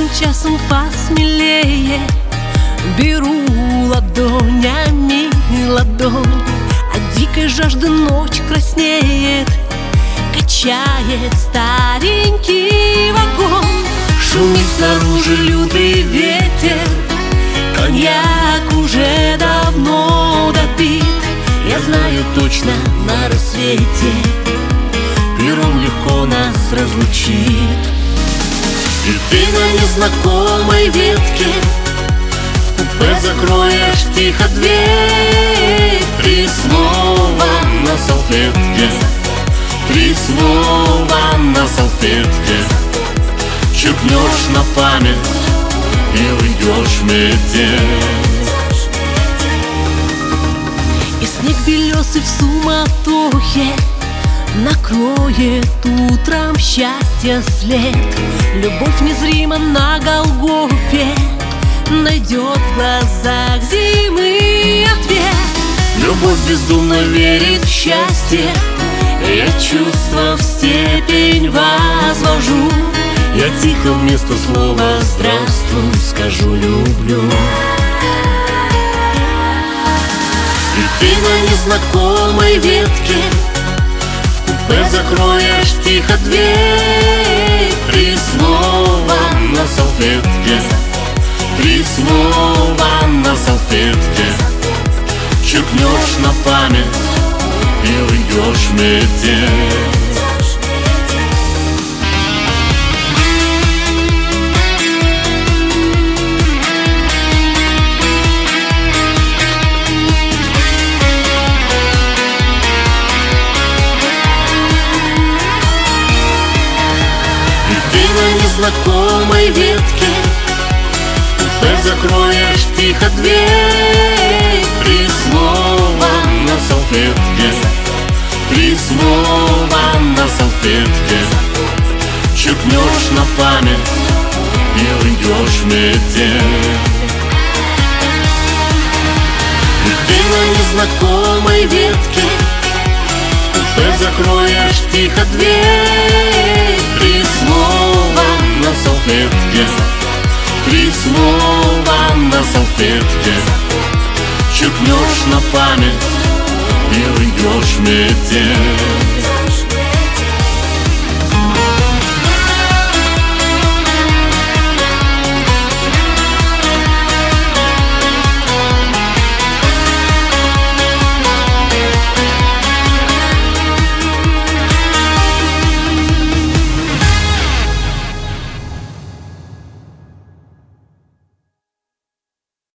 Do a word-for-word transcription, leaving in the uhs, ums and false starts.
часом посмелее беру ладонями ладонь, от дикой жажды ночь краснеет, качает старенький вагон. Шумит снаружи лютый ветер, коньяк уже давно допит. Я знаю точно, на рассвете перрон легко нас разлучит. И ты на незнакомой ветке в купе закроешь тихо дверь. Три слова на салфетке, три слова на салфетке, черкнешь на память и уйдешь метель. И снег белесый в суматохе накроет утром счастье след. Любовь незримо на Голгофе найдет в глазах зимы ответ. Любовь бездумно верит в счастье, я чувства в степень возвожу. Я тихо вместо слова «здравствуй» скажу «люблю». И ты на незнакомой ветке в купе закроешь тихо дверь. Три слова на салфетке, три слова на салфетке, черкнешь на память и уйдешь метель. На незнакомой ветке в купе закроешь тихо дверь. Три слова на салфетке, три слова на салфетке, черкнешь на память и уйдешь метель. И ты на незнакомой ветке в купе закроешь тихо дверь. Три слова на салфетке, три слова на салфетке, черкнешь на память и уйдешь метель.